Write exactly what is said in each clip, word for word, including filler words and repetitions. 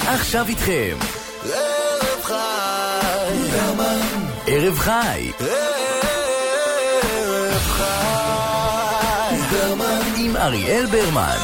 עכשיו איתכם ערב חי ברמן ערב חי ערב חי ברמן עם אריאל ברמן.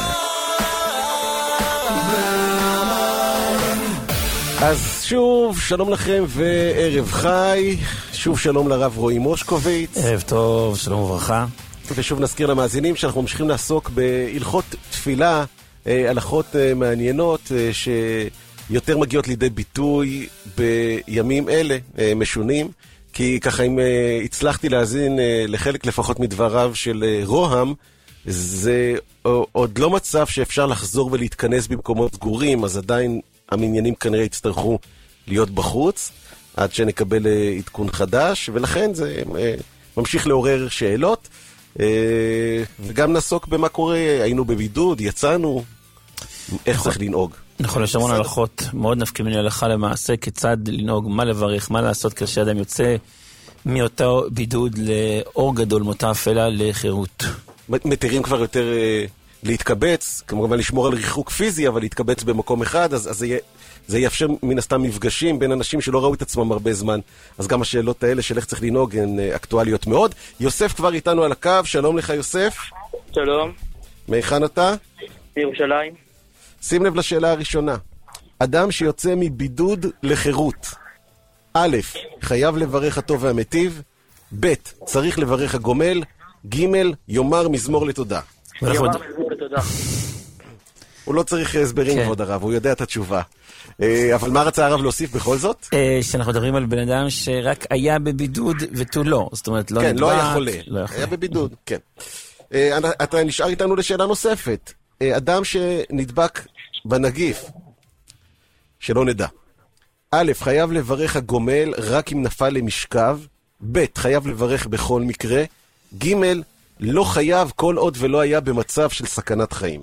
אז שוב שלום לכם וערב חי, שוב שלום לרב רועי מושקוביץ. ערב טוב, שלום וברכה. ושוב נזכיר למאזינים שאנחנו ממשיכים לעסוק בהלכות תפילה, הלכות מעניינות שיותר מגיעות לידי ביטוי בימים אלה משונים, כי ככה אם הצלחתי להאזין לחלק לפחות מדבריו של רוהם, זה עוד לא מצב שאפשר לחזור ולהתכנס במקומות סגורים, אז עדיין המניינים כנראה יצטרכו להיות בחוץ עד שנקבל עדכון חדש, ולכן זה ממשיך לעורר שאלות, וגם נעסוק במה קורה, היינו בבידוד, יצאנו, איך צריך לנהוג. נכון, יש המון הלכות מאוד נפקים מן הלכה למעשה, כיצד לנהוג, מה לברך, מה לעשות כשאדם יוצא מאותו בידוד לאור גדול, מאותה אפלה לחירות. מתירים כבר יותר להתקבץ, כמובן לשמור על ריחוק פיזי, אבל להתקבץ במקום אחד, אז, אז זה, זה יאפשר מן הסתם מפגשים בין אנשים שלא ראו את עצמם הרבה זמן, אז גם השאלות האלה של איך צריך לנהוג הן אקטואליות מאוד. יוסף כבר איתנו על הקו, שלום לך יוסף. שלום. מהיכן אתה? מירושלים. שים לב לשאלה הראשונה. אדם שיוצא מבידוד לחירות, א', חייב לברך הטוב והמטיב, ב', צריך לברך הגומל, ג', יאמר מזמור לתודה. יאמר מזמור לתודה. הוא לא צריך הסברים, כבוד הרב, הוא יודע את התשובה. אבל מה רצה הרב להוסיף בכל זאת? שאנחנו מדברים על בן אדם שרק היה בבידוד ותו לא. זאת אומרת, לא נדבק. כן, לא היה חולה. היה בבידוד, כן. אתה נשאר איתנו לשאלה נוספת. אדם שנדבק בנגיף, שלא נדע. א', חייב לברך הגומל רק אם נפל למשכב, ב', חייב לברך בכל מקרה, ג', לא חייב כל עוד ולא היה במצב של סכנת חיים.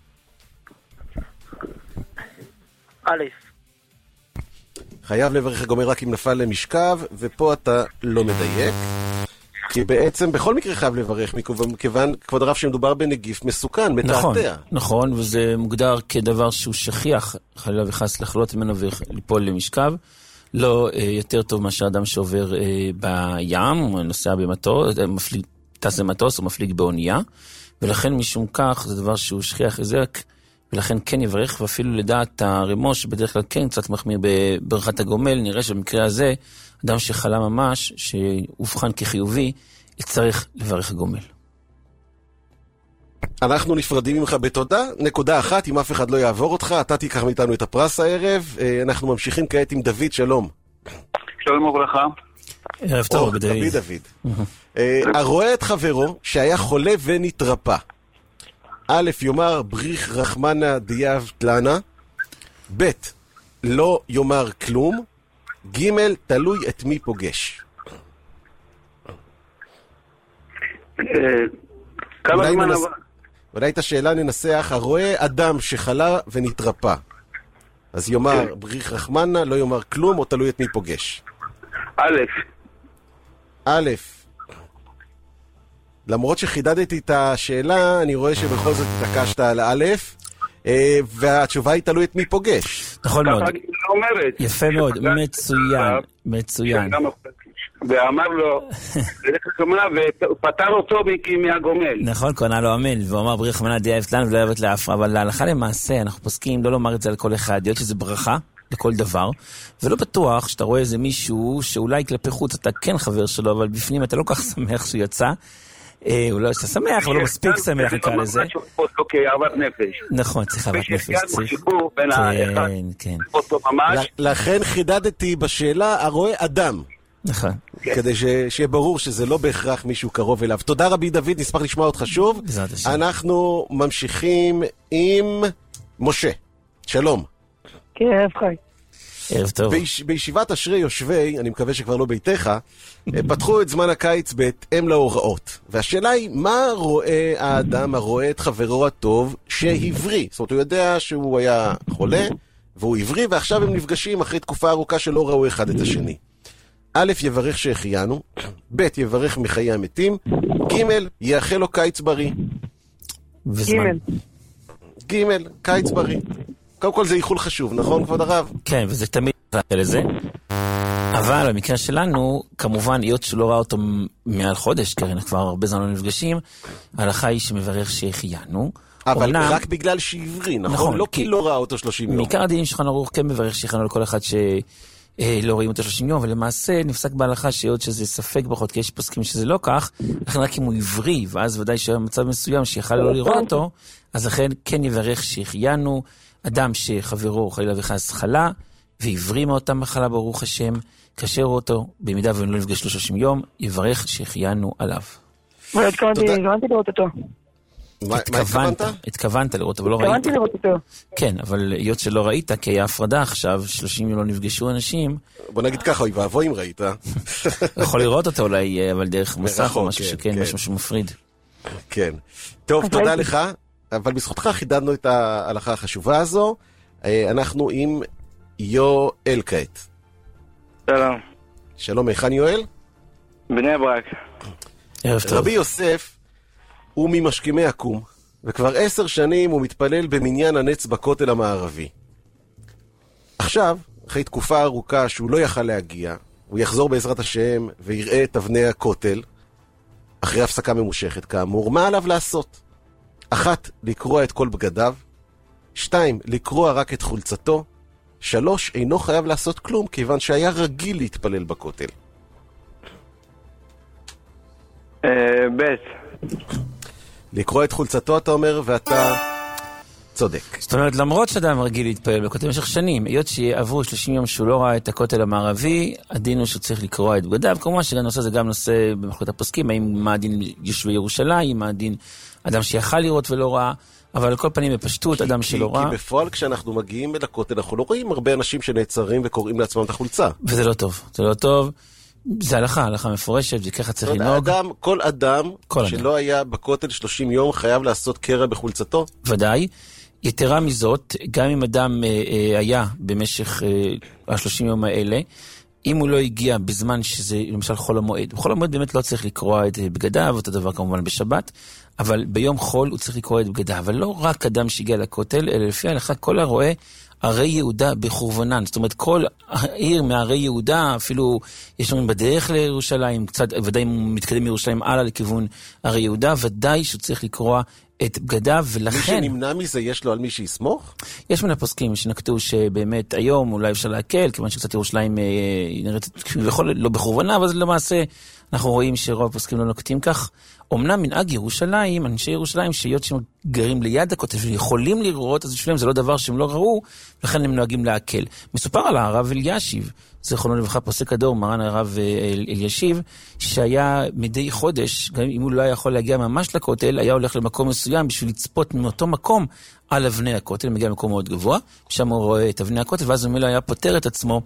א', חייב לברך הגומל רק אם נפל למשכב, ופה אתה לא מדייק, כי בעצם בכל מקרה חייב לברך, מכיוון כבוד הרב שמדובר בנגיף מסוכן, מתעתע. נכון, נכון, וזה מוגדר כדבר שהוא שכיח, חלילה וחס לחלות ממנו וליפול למשכב, לא יותר טוב מה שאדם שעובר בים, או נוסע במטוס, טס למטוס או מפליג באונייה, ולכן משום כך זה דבר שהוא שכיח חזק, ולכן כן יברך, ואפילו לדעת הרמוש, בדרך כלל כן קצת מחמיר בברכת הגומל, נראה שבמקרה הזה, אדם שחלה ממש, שהובחן כחיובי, יצטרך לברך הגומל. אנחנו נפרדים ממך בתודה. נקודה אחת, אם אף אחד לא יעבור אותך, אתה תיקח מאיתנו את הפרס הערב. אנחנו ממשיכים כעת עם דוד, שלום. שלום וברכה. ערב טוב, דוד. דוד. הרואה את חברו שהיה חולה ונתרפא. א', יאמר בריך רחמנה דיאב תלנה, ב', לא יאמר כלום, ג', תלוי את מי פוגש. כמה זמן עבר? אולי את השאלה ננסח, הרואה אדם שחלה ונתרפא, אז יאמר בריך רחמנה, לא יאמר כלום, או תלוי את מי פוגש. א', א', למרות שחידדתי את השאלה, אני רואה שבכל זאת התעקשת על א', והתשובה היא תלוי את מי פוגש. נכון מאוד. יפה מאוד, מצוין, מצוין. ואמר לו, ופטר אותו מהגומל. נכון, קונה לו אמן, והוא אמר בריך רחמנה דיאב תלנה ולא אוהבת לאף, אבל להלכה למעשה אנחנו פוסקים לא לומר את זה על כל אחד, להיות שזה ברכה לכל דבר, ולא בטוח שאתה רואה איזה מישהו שאולי כלפי חוץ אתה כן חבר שלו, אבל בפנים אתה לא כך שמח שהוא יצא, אולי שאתה שמח, אבל לא מספיק שמח נקרא לזה. נכון, צריך אהבת נפש. כן, כן. לכן חידדתי בשאלה, הרואה אדם. נכון. כדי שיהיה ברור שזה לא בהכרח מישהו קרוב אליו. תודה רבי דוד, נשמח לשמוע אותך שוב. אנחנו ממשיכים עם משה. שלום. כן, ערב חי. ערב טוב. בישיבת אשרי יושבי, אני מקווה שכבר לא ביתך, פתחו את זמן הקיץ בהתאם להוראות. והשאלה היא, מה רואה האדם הרואה את חברו הטוב שהבריא? זאת אומרת, הוא יודע שהוא היה חולה, והוא הבריא, ועכשיו הם נפגשים אחרי תקופה ארוכה שלא ראו אחד את השני. א', יברך שהחיינו, ב', יברך מחיי המתים, ג', יאחל לו קיץ בריא. וזמן. ג', קיץ בריא. קודם כל זה איחול חשוב, נכון כבוד הרב? כן, וזה תמיד ראה לזה. אבל במקרה שלנו, כמובן, היות שלא ראה אותו מעל חודש, כרנה כבר הרבה זמן לא נפגשים, ההלכה היא שמברך שהחיינו. אבל אומנם, רק בגלל שעברי, נכון? נכון, לא כי כי לא ראה אותו שלושים יום. מעיקר הדין שולחן ערוך כן מברך שהחיינו לכל אחד שלא רואים אותו שלושים יום, ולמעשה נפסק בהלכה שהיות שזה ספק בחות, כי יש פוסקים שזה לא כך, לכן רק אם הוא עברי, ואז ודאי שהיה מצב מסוים שיכל לא לראות אותו, אז לכן כן יברך שהחיינו, אדם שחברו חלילה וחס חלה, ועברי מאותה מחלה ברוך השם, כאשר אותו, במידה והם לא נפגש שלושים יום, יברך שהחיינו עליו. התכוונתי לראות אותו. מה התכוונת? התכוונת לראות, אבל לא ראית. התכוונתי לראות אותו. כן, אבל היות שלא ראית, כי היה הפרדה עכשיו, שלושים יום לא נפגשו אנשים. בוא נגיד ככה, אוי ואבוי אם ראית. יכול לראות אותו אולי, אבל דרך מסך או משהו כן, שכן, כן. משהו שמפריד. כן. טוב, תודה לך. אבל בזכותך חידדנו את ההלכה החשובה הזו. אנחנו עם יואל כעת. שלום. שלום, היכן יואל? בני ברק. ערב טוב. רבי יוסף הוא ממשכימי הקום, וכבר עשר שנים הוא מתפלל במניין הנץ בכותל המערבי. עכשיו, אחרי תקופה ארוכה שהוא לא יכל להגיע, הוא יחזור בעזרת השם ויראה את אבני הכותל, אחרי הפסקה ממושכת כאמור. מה עליו לעשות? אחת, לקרוע את כל בגדיו. שתיים, לקרוע רק את חולצתו. שלוש, אינו חייב לעשות כלום, כיוון שהיה רגיל להתפלל בכותל. בית. לקרוע את חולצתו, אתה אומר, ואתה צודק. זאת אומרת, למרות שאדם רגיל להתפלל בכותל במשך שנים, היות שעברו שלושים יום שהוא לא ראה את הכותל המערבי, הדין הוא שהוא צריך לקרוע את בגדיו. כמובן שהנושא זה גם נושא במחלוקת הפוסקים, האם מה הדין יושבי ירושלים, מה הדין אדם שיכל לראות ולא ראה, אבל על כל פנים בפשטות, אדם שלא ראה. כי בפועל כשאנחנו מגיעים אל הכותל, אנחנו לא רואים הרבה אנשים שנעצרים וקוראים לעצמם את החולצה. וזה לא טוב, זה לא טוב. זה הלכה, הלכה מפורשת, זה ככה צריך לנהוג. אדם, כל אדם כל שלא אדם. היה בכותל שלושים יום חייב לעשות קרע בחולצתו. ודאי. יתרה מזאת, גם אם אדם אה, אה, היה במשך אה, ה-שלושים יום האלה, אם הוא לא הגיע בזמן שזה למשל חול המועד, בחול המועד באמת לא צריך לקרוע את בגדיו, אותו דבר כמובן בשבת, אבל ביום חול הוא צריך לקרוע את בגדיו, אבל לא רק אדם שהגיע לכותל, אלא לפי ההלכה כל הרואה ערי יהודה בחורבנן, זאת אומרת כל העיר מערי יהודה, אפילו יש לנו בדרך לירושלים, קצת, ודאי אם הוא מתקדם מירושלים הלאה לכיוון ערי יהודה, ודאי שהוא צריך לקרוע את בגדיו, ולכן... מי שנמנע מזה יש לו על מי שיסמוך? יש מן הפוסקים שנקטו שבאמת היום אולי אפשר להקל, כיוון שקצת ירושלים אה, נראית כביכול לא בחורבנה, אבל למעשה אנחנו רואים שרוב הפוסקים לא נוקטים כך. אמנם מנהג ירושלים, אנשי ירושלים, שהיות שהם גרים ליד הכותל ויכולים לראות, אז בשבילם זה לא דבר שהם לא ראו, לכן הם נוהגים להקל. מסופר על הרב אלישיב, זכרונו לברכה פוסק הדור, מרן הרב אלישיב, שהיה מדי חודש, גם אם הוא לא היה יכול להגיע ממש לכותל, היה הולך למקום מסוים בשביל לצפות מאותו מקום על אבני הכותל, מגיע למקום מאוד גבוה, שם הוא רואה את אבני הכותל, ואז הוא היה פותר את עצמו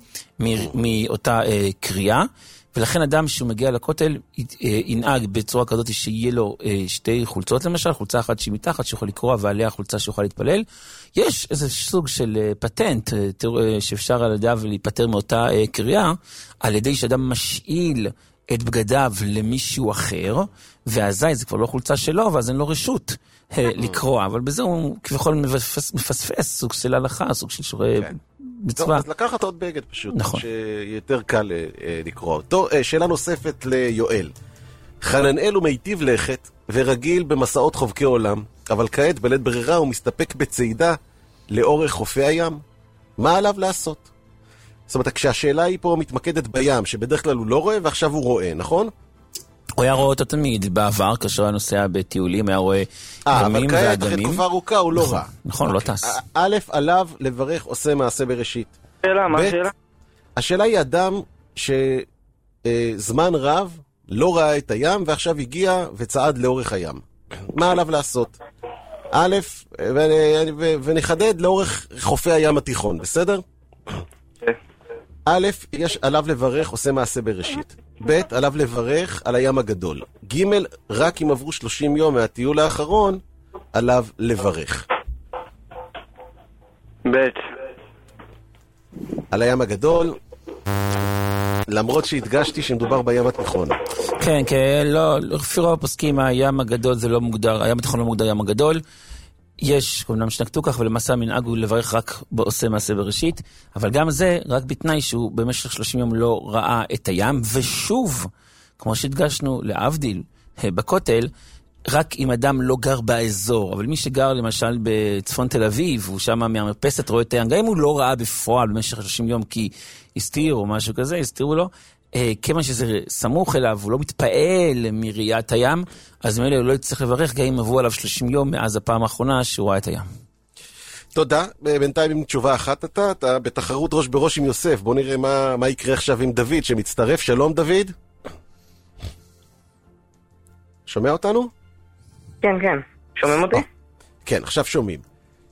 מאותה אה, קריאה, ולכן אדם שהוא מגיע לכותל ינהג בצורה כזאת שיהיה לו שתי חולצות למשל, חולצה אחת שהיא מתחת שיכול לקרוא ועליה חולצה שיכול להתפלל. יש איזה סוג של פטנט שאפשר על ידיו להיפטר מאותה קריאה, על ידי שאדם משאיל את בגדיו למישהו אחר, והזי זה כבר לא חולצה שלו, ואז אין לו רשות לקרוא, אבל בזה הוא כביכול מפספס סוג של הלכה, סוג של שורי... טוב, אז לקחת עוד בגד פשוט, נכון. שיותר קל לקרוא אותו. שאלה נוספת ליואל. חננאל הוא מיטיב לכת ורגיל במסעות חובקי עולם, אבל כעת בלית ברירה הוא מסתפק בצעידה לאורך חופי הים. מה עליו לעשות? זאת אומרת, כשהשאלה היא פה מתמקדת בים, שבדרך כלל הוא לא רואה ועכשיו הוא רואה, נכון? הוא היה רואה אותו תמיד בעבר, כאשר היה נוסע בטיולים, היה רואה גמים ואגמים. אבל כעת, אחרי תקופה ארוכה, הוא לא ראה. נכון, הוא לא טס. א', עליו לברך עושה מעשה בראשית. שאלה, מה השאלה? השאלה היא אדם שזמן רב לא ראה את הים, ועכשיו הגיע וצעד לאורך הים. מה עליו לעשות? א', ונחדד לאורך חופי הים התיכון, בסדר? א', יש עליו לברך עושה מעשה בראשית. ב', עליו לברך על הים הגדול. ג', רק אם עברו שלושים יום מהטיול האחרון, עליו לברך. ב' על הים הגדול, למרות שהדגשתי שמדובר בים התיכון. כן, כן, לא, לפי רוב הפוסקים, הים הגדול זה לא מוגדר, הים התיכון לא מוגדר ים הגדול. יש, כמובן שנקטו כך, ולמעשה המנהג הוא לברך רק בעושה מעשה בראשית, אבל גם זה רק בתנאי שהוא במשך שלושים יום לא ראה את הים, ושוב, כמו שהדגשנו להבדיל בכותל, רק אם אדם לא גר באזור, אבל מי שגר למשל בצפון תל אביב, הוא שם מהמרפסת רואה את הים, גם אם הוא לא ראה בפועל במשך שלושים יום כי הסתיר או משהו כזה, הסתירו לו, כיוון שזה סמוך אליו, הוא לא מתפעל מראיית הים, אז מאלה הוא לא יצטרך לברך, גם אם עברו עליו שלושים יום מאז הפעם האחרונה שהוא ראה את הים. תודה. בינתיים עם תשובה אחת אתה, אתה בתחרות ראש בראש עם יוסף. בוא נראה מה, מה יקרה עכשיו עם דוד שמצטרף. שלום דוד. שומע אותנו? כן, כן. שומעים אותי? כן, עכשיו שומעים.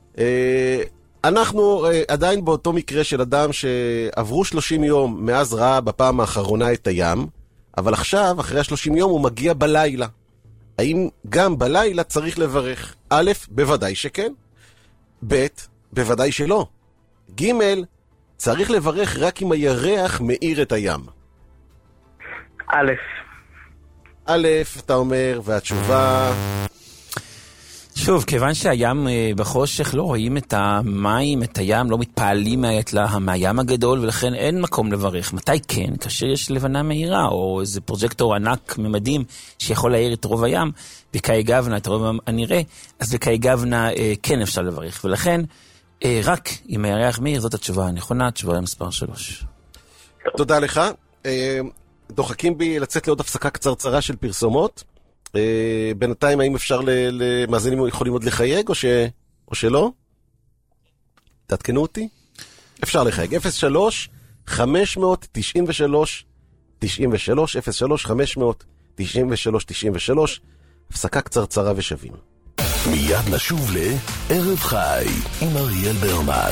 אנחנו עדיין באותו מקרה של אדם שעברו שלושים יום מאז ראה בפעם האחרונה את הים, אבל עכשיו, אחרי ה-שלושים יום, הוא מגיע בלילה. האם גם בלילה צריך לברך? א', בוודאי שכן. ב', בוודאי שלא. ג', צריך לברך רק אם הירח מאיר את הים. א'. א', אתה אומר, והתשובה... שוב, כיוון שהים בחושך לא רואים את המים, את הים, לא מתפעלים מהים הגדול, ולכן אין מקום לברך. מתי כן? כאשר יש לבנה מהירה, או איזה פרוג'קטור ענק ממדים שיכול להאיר את רוב הים, בקאי גבנה, את הרוב הנראה, אז בקאי גבנה כן אפשר לברך. ולכן, רק אם הירח מאיר, זאת התשובה הנכונה, התשובה מספר שלוש. תודה לך. דוחקים בי לצאת לעוד הפסקה קצרצרה של פרסומות. Uh, בינתיים האם אפשר למאזינים יכולים עוד לחייג או, ש... או שלא? תתקנו אותי? אפשר לחייג. אפס שלוש חמש תשע שלוש תשעים ושלוש אפס שלוש חמש תשע שלוש תשעים ושלוש. הפסקה קצרצרה ושווים. מיד נשוב לערב חי עם אריאל ברמן.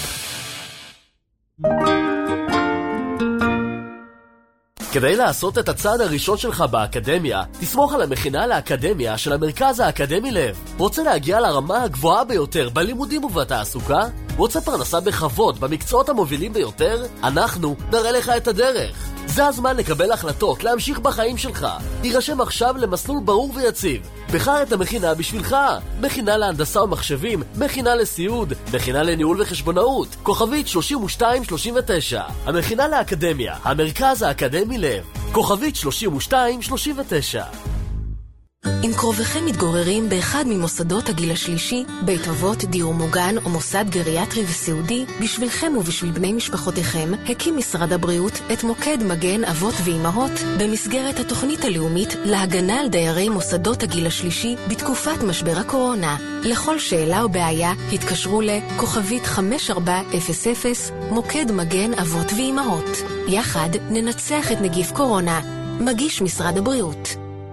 כדי לעשות את הצעד הראשון שלך באקדמיה, תסמוך על המכינה לאקדמיה של המרכז האקדמי לב. רוצה להגיע לרמה הגבוהה ביותר בלימודים ובתעסוקה? רוצה פרנסה בכבוד במקצועות המובילים ביותר? אנחנו נראה לך את הדרך. זה הזמן לקבל החלטות, להמשיך בחיים שלך. תירשם עכשיו למסלול ברור ויציב. בחר את המכינה בשבילך. מכינה להנדסה ומחשבים, מכינה לסיעוד, מכינה לניהול וחשבונאות. כוכבית שלושים ושתיים שלושים ותשע. המכינה לאקדמיה, המרכז האקדמי לב. כוכבית שלושים ושתיים שלושים ותשע. אם קרוביכם מתגוררים באחד ממוסדות הגיל השלישי, בית אבות, דיור מוגן או מוסד גריאטרי וסיעודי, בשבילכם ובשביל בני משפחותיכם, הקים משרד הבריאות את מוקד מגן אבות ואימהות במסגרת התוכנית הלאומית להגנה על דיירי מוסדות הגיל השלישי בתקופת משבר הקורונה. לכל שאלה או בעיה, התקשרו לכוכבית חמש ארבע אפס אפס, מוקד מגן אבות ואימהות. יחד ננצח את נגיף קורונה. מגיש משרד הבריאות.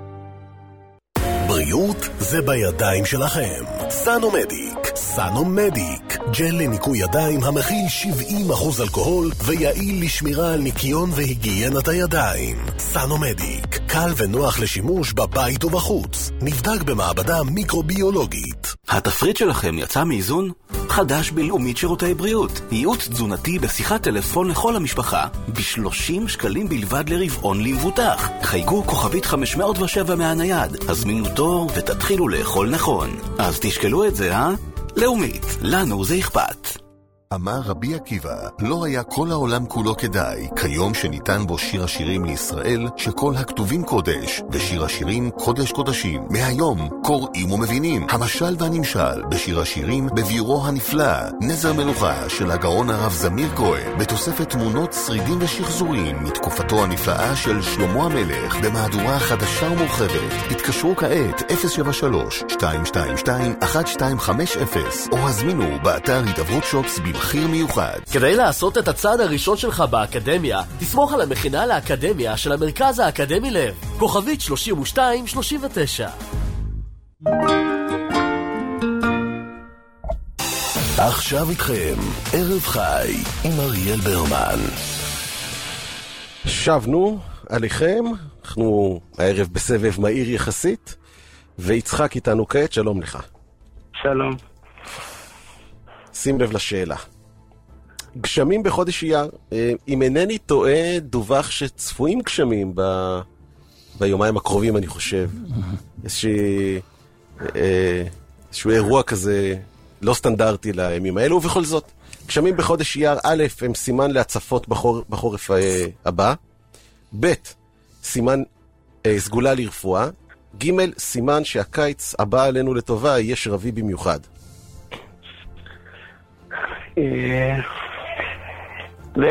בריאות זה בידיים שלכם. סנומדיק. סנומדיק. ג'ל לניקוי ידיים המכיל שבעים אחוז אלכוהול ויעיל לשמירה על ניקיון והיגיינת הידיים. סנומדיק. קל ונוח לשימוש בבית ובחוץ. נבדק במעבדה מיקרוביולוגית. התפריט שלכם יצא מאיזון? חדש בלאומית שירותי בריאות. ייעוץ תזונתי בשיחת טלפון לכל המשפחה. ב-שלושים שקלים בלבד לרבעון למבוטח. חייגו כוכבית חמש מאות ושבע מהנייד. הזמינו תור ותתחילו לאכול נכון. אז תשקלו את זה, אה? לאומית, לנו זה אכפת. אמר רבי עקיבא, לא היה כל העולם כולו כדאי, כיום שניתן בו שיר השירים לישראל, שכל הכתובים קודש, ושיר השירים קודש קודשים. מהיום קוראים ומבינים, המשל והנמשל, בשיר השירים בביורו הנפלא, נזר מלוכה של הגאון הרב זמיר כהן, בתוספת תמונות, שרידים ושחזורים, מתקופתו הנפלאה של שלמה המלך, במהדורה חדשה ומורחבת. התקשרו כעת אפס שבע שלוש שתיים שתיים שתיים אחת שתיים חמש אפס, או הזמינו באתר הידברות שופס במחיר מיוחד. כדי לעשות את הצעד הראשון שלך באקדמיה, תסמוך על המכינה לאקדמיה של המרכז האקדמי לב. כוכבית שלושים ושתיים שלושים ותשע. עכשיו איתכם, ערב חי עם אריאל ברמן. שבנו עליכם, אנחנו הערב בסבב מהיר יחסית, ויצחק איתנו כעת, שלום לך. שלום. שים לב לשאלה. גשמים בחודש אייר, אם אינני טועה, דווח שצפויים גשמים ב... ביומיים הקרובים, אני חושב. איזושהי... איזשהו אירוע כזה לא סטנדרטי לימים האלו, ובכל זאת, גשמים בחודש אייר א' הם סימן להצפות בחור, בחורף הבא, ב' סימן אה, סגולה לרפואה, ג' סימן שהקיץ הבא עלינו לטובה יהיה שרבי במיוחד. ב'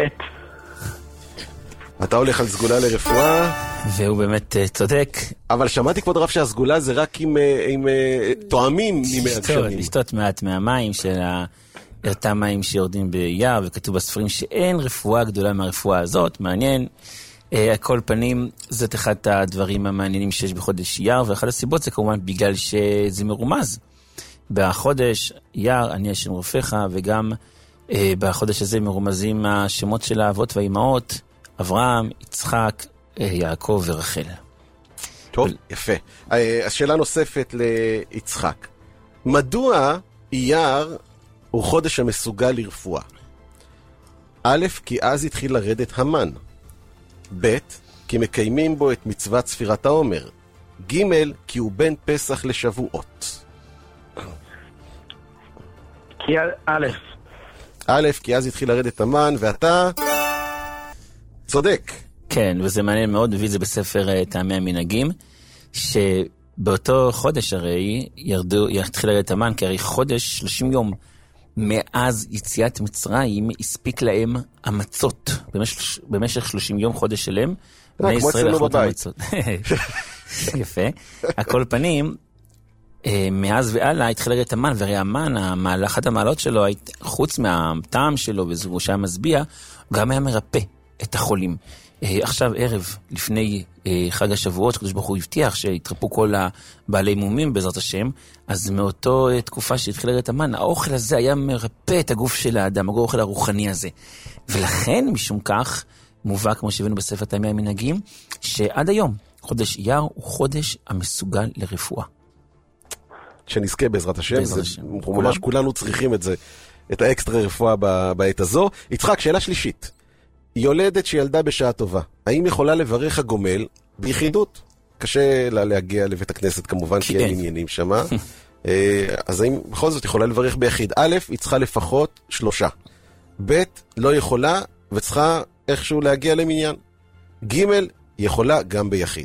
אתה הולך על סגולה לרפואה. והוא באמת uh, צודק. אבל שמעתי כבוד הרב שהסגולה זה רק עם, עם uh, תואמים ממי הגשמים. לשתות מעט מהמים של אותם מים שיורדים ביער, וכתוב בספרים שאין רפואה גדולה מהרפואה הזאת. מעניין. Uh, הכל פנים, זאת אחד הדברים המעניינים שיש בחודש אייר, ואחת הסיבות זה כמובן בגלל שזה מרומז. בחודש אייר אני השם רופאך, וגם uh, בחודש הזה מרומזים השמות של האבות והאימהות, אברהם, יצחק, יעקב ורחל. טוב, יפה. השאלה נוספת ליצחק. מדוע אייר הוא חודש המסוגל לרפואה? א', כי אז התחיל לרדת המן. ב', כי מקיימים בו את מצוות ספירת העומר. ג', כי הוא בין פסח לשבועות. כי א'. א', כי אז התחיל לרדת המן, ואתה צודק. כן, וזה מעניין מאוד, מביא את זה בספר טעמי המנהגים, שבאותו חודש הרי ירדו, יתחיל לרדת המן, כי הרי חודש, שלושים יום, מאז יציאת מצרים, הספיק להם המצות. במשך, במשך שלושים יום חודש שלהם, בני ישראל אכלו את המצות. יפה. הכל פנים, מאז והלאה התחיל לרדת המן, והרי המן, אחת המעלות שלו, חוץ מהטעם שלו, וזו שהיה משביע, גם היה מרפא את החולים. עכשיו ערב לפני חג השבועות, הקדוש ברוך הוא הבטיח שיתרפו כל הבעלי מומים בעזרת השם, אז מאותו תקופה שהתחיל לרדת המן, האוכל הזה היה מרפא את הגוף של האדם, האוכל הרוחני הזה. ולכן משום כך מובא, כמו שהבאנו בספר טעמי המנהגים, שעד היום חודש אייר הוא חודש המסוגל לרפואה. שנזכה בעזרת השם, בעזרת זה, השם. ממש כולנו צריכים את זה, את האקסטרה רפואה בעת הזו. יצחק, שאלה שלישית. יולדת שילדה בשעה טובה, האם יכולה לברך הגומל ביחידות? קשה לה להגיע לבית הכנסת כמובן, כי אין עניינים שמה. אז האם בכל זאת יכולה לברך ביחיד? א', היא צריכה לפחות שלושה. ב', לא יכולה וצריכה איכשהו להגיע למניין. ג', יכולה גם ביחיד.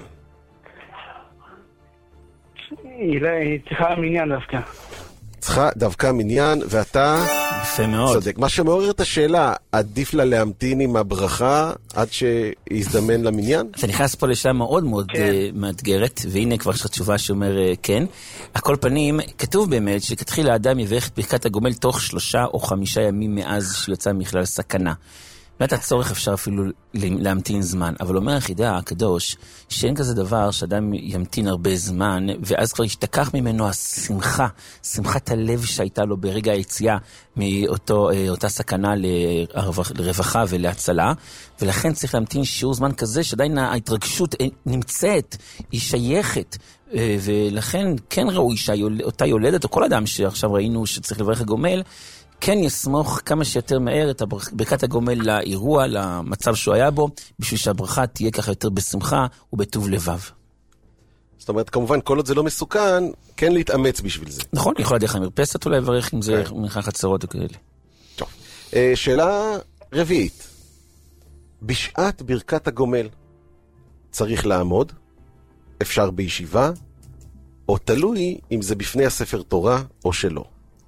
היא צריכה מניין דווקא. צריכה דווקא מניין, ואתה יפה מאוד. צודק. מה שמעורר את השאלה, עדיף לה להמתין עם הברכה עד שיזדמן למניין? אתה נכנס פה לשאלה מאוד מאוד מאתגרת, והנה כבר יש תשובה שאומר כן. הכל פנים, כתוב באמת שכתחיל האדם יברך את ברכת הגומל תוך שלושה או חמישה ימים מאז שיוצא מכלל סכנה. באמת הצורך אפשר אפילו להמתין זמן, אבל אומר החידה הקדוש שאין כזה דבר שאדם ימתין הרבה זמן, ואז כבר ישתכח ממנו השמחה, שמחת הלב שהייתה לו ברגע היציאה מאותה סכנה לרווחה ולהצלה, ולכן צריך להמתין שיעור זמן כזה שעדיין ההתרגשות נמצאת, היא שייכת, ולכן כן ראוי שאותה יולדת, או כל אדם שעכשיו ראינו שצריך לברך הגומל, כן יסמוך כמה שיותר מהר את ברכת הגומל לאירוע, למצב שהוא היה בו, בשביל שהברכה תהיה ככה יותר בשמחה ובטוב לבב. זאת אומרת, כמובן, כל עוד זה לא מסוכן, כן להתאמץ בשביל זה. נכון, יכול לדרך המרפסת אולי לברך אם זה מלכה חצרות וכאלה. טוב. שאלה רביעית. בשעת ברכת הגומל צריך לעמוד, אפשר בישיבה, או תלוי אם זה בפני הספר תורה או שלא.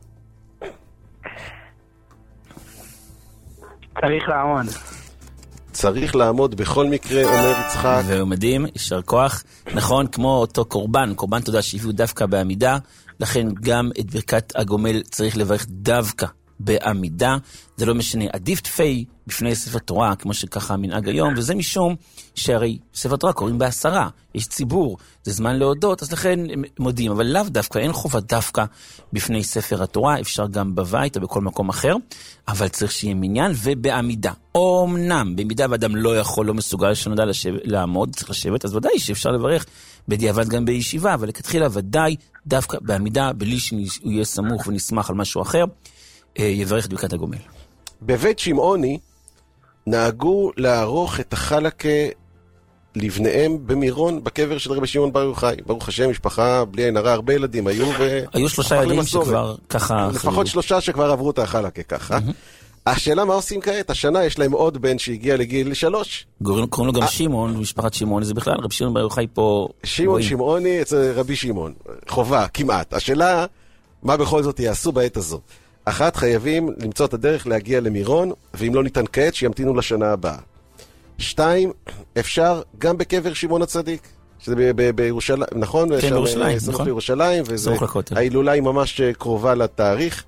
צריך לעמוד. צריך לעמוד בכל מקרה, אומר יצחק. והוא מדהים, יישר כוח. נכון, כמו אותו קורבן, קורבן תודה שהביאו דווקא בעמידה, לכן גם את ברכת הגומל צריך לברך דווקא בעמידה. זה לא משנה, עדיף תפי בפני ספר תורה, כמו שככה המנהג היום, וזה משום שהרי ספר תורה קוראים בעשרה, יש ציבור, זה זמן להודות, אז לכן מודים, אבל לאו דווקא, אין חובה דווקא בפני ספר התורה, אפשר גם בבית או בכל מקום אחר, אבל צריך שיהיה מניין ובעמידה. אומנם, במידה ואדם לא יכול, לא מסוגל שנודע לשבת, לעמוד, צריך לשבת, אז ודאי שאפשר לברך בדיעבד גם בישיבה, אבל לכתחילה ודאי דווקא בעמידה, בלי שהוא יהיה סמוך ונשמח על משהו אחר, יברך את ברכת הגומל. בבית שמעוני נהגו לערוך את החלקה לבניהם במירון, בקבר של רבי שמעון בר יוחאי. ברוך השם, משפחה בלי עין הרע, הרבה ילדים היו ו... היו שלושה ילדים שכבר ככה... לפחות שלושה שכבר עברו את החלקה ככה. השאלה מה עושים כעת? השנה יש להם עוד בן שהגיע לגיל שלוש. קוראים לו גם שמעון, משפחת שמעון, זה בכלל רבי שמעון בר יוחאי פה... שמעון שמעוני אצל רבי שמעון. חובה, כמעט. השאלה, מה בכל זאת יעשו בעת הזו? אחת, חייבים למצוא את הדרך להגיע למירון, ואם לא ניתן כעת, שימתינו לשנה הבאה. שתיים, אפשר גם בקבר שמעון הצדיק, שזה בירושלים, נכון? כן, בירושלים, נכון. בירושלים, וההילולה היא ממש קרובה לתאריך.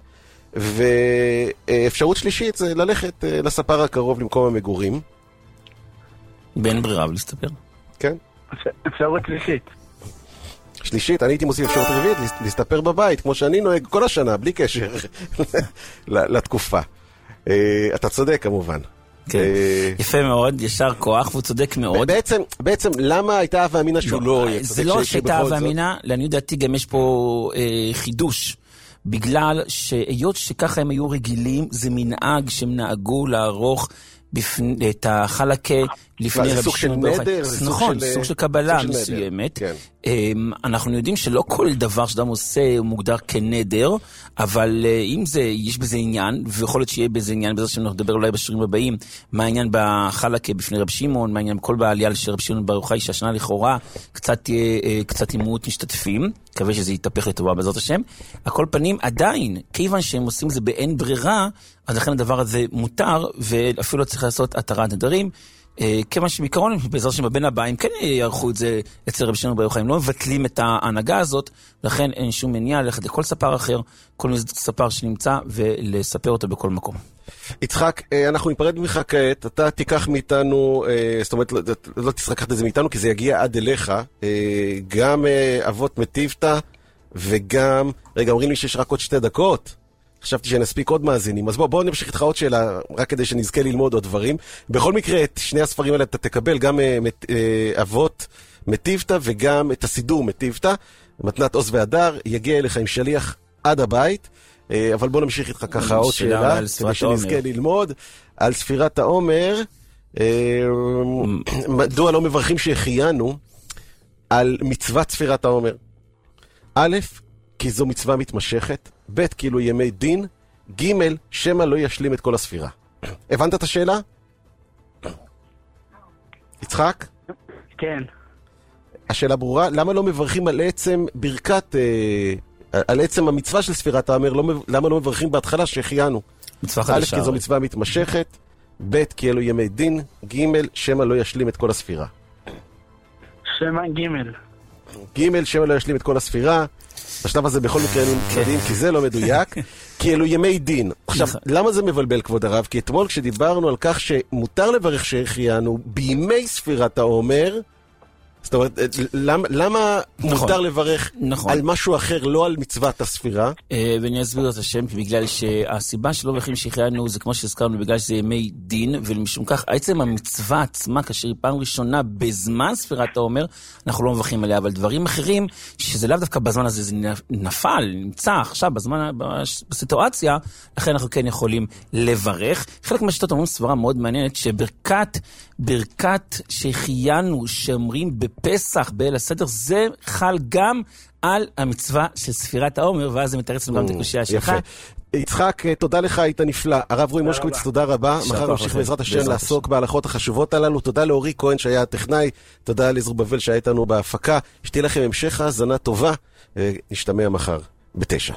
ואפשרות שלישית זה ללכת לספר הקרוב למקום המגורים. בין ברירה ולהסתפר. כן. אפשרות שלישית. שלישית, אני הייתי מוסיף אפשרות רביעית, להסתפר בבית, כמו שאני נוהג כל השנה, בלי קשר לתקופה. אתה צודק כמובן. כן, יפה מאוד, ישר כוח, והוא צודק מאוד. בעצם, בעצם, למה הייתה אהבה אמינה שהוא לא יהיה? זה לא שהייתה אהבה אמינה, לעניות דעתי גם יש פה חידוש. בגלל שהיות שככה הם היו רגילים, זה מנהג שהם נהגו לערוך את החלקה לפני רבי שמעון בר יוחאי. נכון, סוג של קבלה מסוימת. אנחנו יודעים שלא כל דבר שאדם עושה הוא מוגדר כנדר, אבל אם זה, יש בזה עניין, ויכול להיות שיהיה בזה עניין, בזה שאנחנו נדבר אולי בשירים הבאים, מה העניין בחלקה בפני רבי שמעון, מה העניין בכל בעלייה של רבי שמעון בר יוחאי, שהשנה לכאורה קצת תהיה קצת אימות משתתפים, מקווה שזה יתהפך לטובה בעזרת השם. הכל פנים עדיין, כיוון שהם עושים זה באין ברירה, אז לכן הדבר הזה מותר, ואפילו צריך לעשות התרת נדרים, כיוון שבעיקרון, בעזרת השם בבין הבאים, כן יערכו את זה אצל רבי שמעון בר יוחאי, הם לא מבטלים את ההנהגה הזאת, לכן אין שום מניעה ללכת לכל ספר אחר, כל ספר שנמצא, ולספר אותו בכל מקום. יצחק, אנחנו ניפרד ממך כעת, אתה תיקח מאיתנו, זאת אומרת, לא תצטרך את זה מאיתנו, כי זה יגיע עד אליך, גם אבות מטיבתא, וגם, רגע, אומרים לי שיש רק עוד שתי דקות, חשבתי שנספיק עוד מאזינים, אז בוא, בוא נמשיך איתך עוד שאלה, רק כדי שנזכה ללמוד עוד דברים. בכל מקרה, את שני הספרים האלה אתה תקבל, גם אבות מטיבתא וגם את הסידור מטיבתא, מתנת עוז והדר, יגיע אליך עם שליח עד הבית, אבל בוא נמשיך איתך ככה עוד שאלה, כדי שנזכה ללמוד על ספירת העומר. מדוע לא מברכים שהחיינו על מצוות ספירת העומר? א', כי זו מצווה מתמשכת, ב', כאילו ימי דין, ג', שמה לא ישלים את כל הספירה. הבנת את השאלה? יצחק? כן. השאלה ברורה, למה לא מברכים על עצם ברכת, על עצם המצווה של ספירת העומר, למה לא מברכים בהתחלה שהחיינו? מצווה חדשה. א', כי זו מצווה מתמשכת, ב', כי אלו ימי דין, ג', שמה לא ישלים את כל הספירה. שמה ג'. ג', שמה לא ישלים את כל הספירה. בשלב הזה בכל מקרה אני מתקדים, כי זה לא מדויק, כי אלו ימי דין. עכשיו, למה זה מבלבל כבוד הרב? כי אתמול כשדיברנו על כך שמותר לברך שהחיינו בימי ספירת העומר, זאת אומרת, למה, למה נכון, מותר לברך נכון. על משהו אחר, לא על מצוות הספירה? ואני אסביר את השם, בגלל שהסיבה שלא מברכים שהחיינו זה כמו שהזכרנו, בגלל שזה ימי דין, ולמשום כך, עצם המצווה עצמה, כאשר היא פעם ראשונה בזמן ספירת העומר, אנחנו לא מברכים עליה, אבל דברים אחרים, שזה לאו דווקא בזמן הזה, זה נפל, נמצא עכשיו, בזמן, בסיטואציה, לכן אנחנו כן יכולים לברך. חלק מהשיטות אומרים סברה מאוד מעניינת, שברכת, ברכת שהחיינו, שאומרים בפסח, באל הסדר, זה חל גם על המצווה של ספירת העומר, ואז זה מתרץ לנו גם את הקושיה שלך. יצחק, תודה לך, היית נפלא. הרב רועי מושקוביץ, תודה רבה. מחר נמשיך בעזרת השם לעסוק בהלכות החשובות הללו. תודה לאורי כהן שהיה הטכנאי, תודה לזרובבל שהיה איתנו בהפקה. שתהיה לכם המשך האזנה טובה, נשתמע מחר בתשע.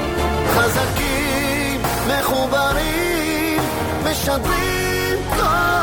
חזקים, מחוברים, משדרים כל